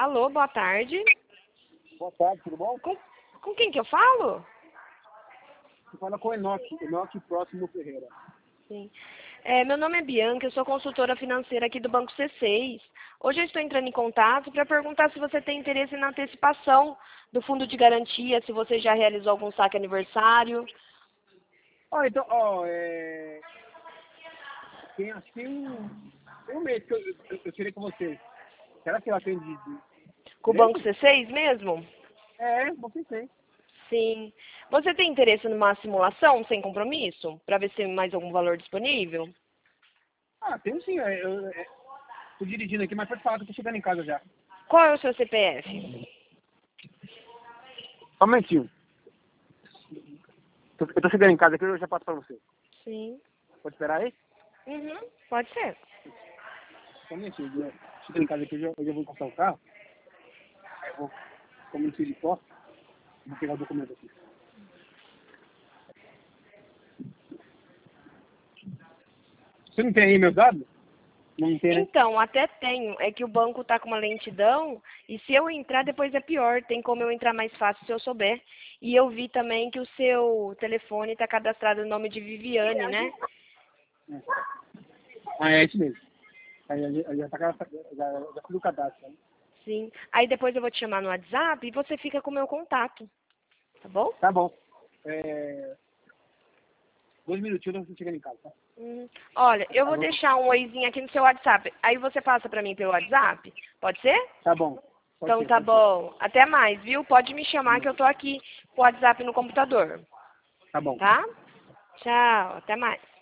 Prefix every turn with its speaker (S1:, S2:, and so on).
S1: Alô, boa tarde.
S2: Boa tarde, tudo bom?
S1: Com quem que eu falo?
S2: Você fala com o Enoque Próximo Ferreira.
S1: Sim. Meu nome é Bianca, eu sou consultora financeira aqui do Banco C6. Hoje eu estou entrando em contato para perguntar se você tem interesse na antecipação do fundo de garantia, se você já realizou algum saque aniversário.
S2: Tem um mês que eu tirei com você. Será que eu atendi
S1: Com o Banco C6 mesmo?
S2: Você tem.
S1: Sim. Você tem interesse numa simulação sem compromisso? Para ver se tem mais algum valor disponível?
S2: Tenho sim. Tô dirigindo aqui, mas pode falar que eu tô chegando em casa já.
S1: Qual é o seu CPF?
S2: Só um momentinho. Eu tô chegando em casa aqui, eu já passo pra você.
S1: Sim.
S2: Pode esperar aí?
S1: Uhum, pode ser.
S2: Só um momentinho. Chegando em casa aqui, eu já vou encostar o carro. Aí eu vou, como não sei de posse, vou pegar o documento aqui. Você não tem aí meus dados? Não tem, né?
S1: Então, até tenho. É que o banco está com uma lentidão e se eu entrar depois é pior. Tem como eu entrar mais fácil se eu souber. E eu vi também que o seu telefone está cadastrado no nome de Viviane, né?
S2: É isso mesmo. Aí já já fiz o cadastro. Né?
S1: Sim. Aí depois eu vou te chamar no WhatsApp e você fica com o meu contato. Tá bom?
S2: Tá bom. 2 minutinhos eu tô chegando em casa, tá?
S1: Olha, eu vou deixar um oizinho aqui no seu WhatsApp. Aí você passa para mim pelo WhatsApp? Pode ser?
S2: Tá bom.
S1: Então tá bom. Até mais, viu? Pode me chamar que eu tô aqui com o WhatsApp no computador.
S2: Tá bom.
S1: Tá? Tchau. Até mais.